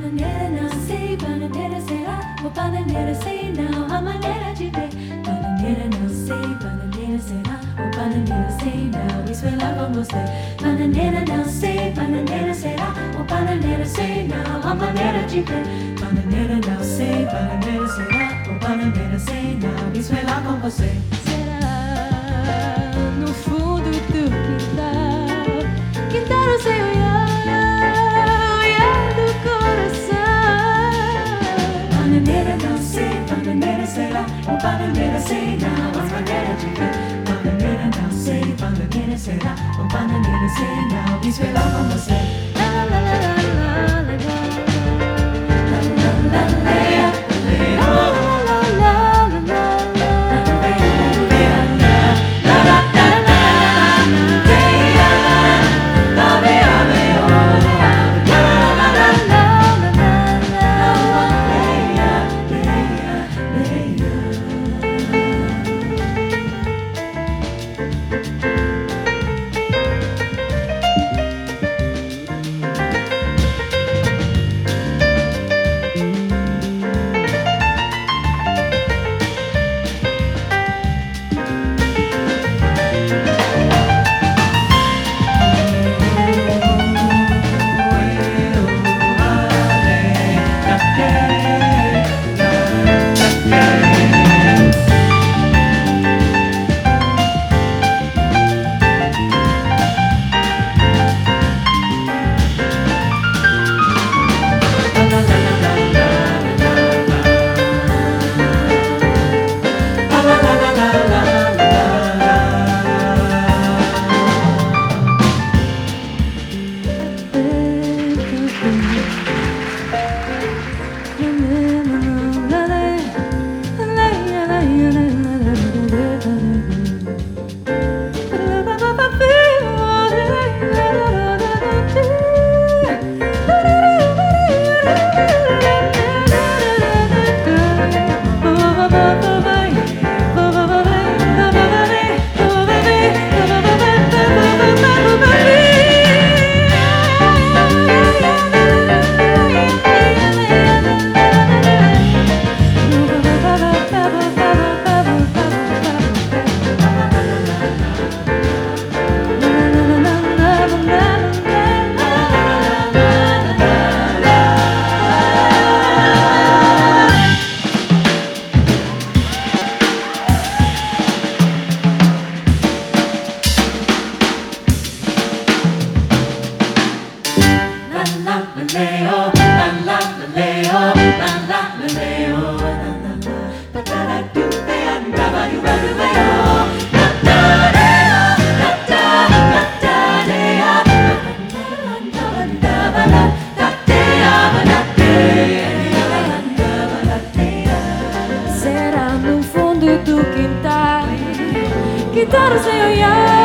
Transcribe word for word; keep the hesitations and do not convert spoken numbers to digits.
Bananeira não sei, bananeira será? Ou bananeira sei não, a maneira de ver. Bananeira não sei, bananeira será? Ou bananeira sei não, isso é lá com você. Bananeira não sei, bananeira será? Ou bananeira sei não, a maneira de ver. Bananeira não sei, bananeira será? Ou bananeira sei não, isso é lá com você. Será no fundo do quintal, quintal no seu olhar, olhar do coração. Bananeira não sei, bananeira será? Ou bananeira sei não, a maneira de ver. Bananeira não sei, bananeira será? Ou bananeira sei não, isso é lá com você. La la la la la la la. Será no fundo do quintal, quintal sem olhar.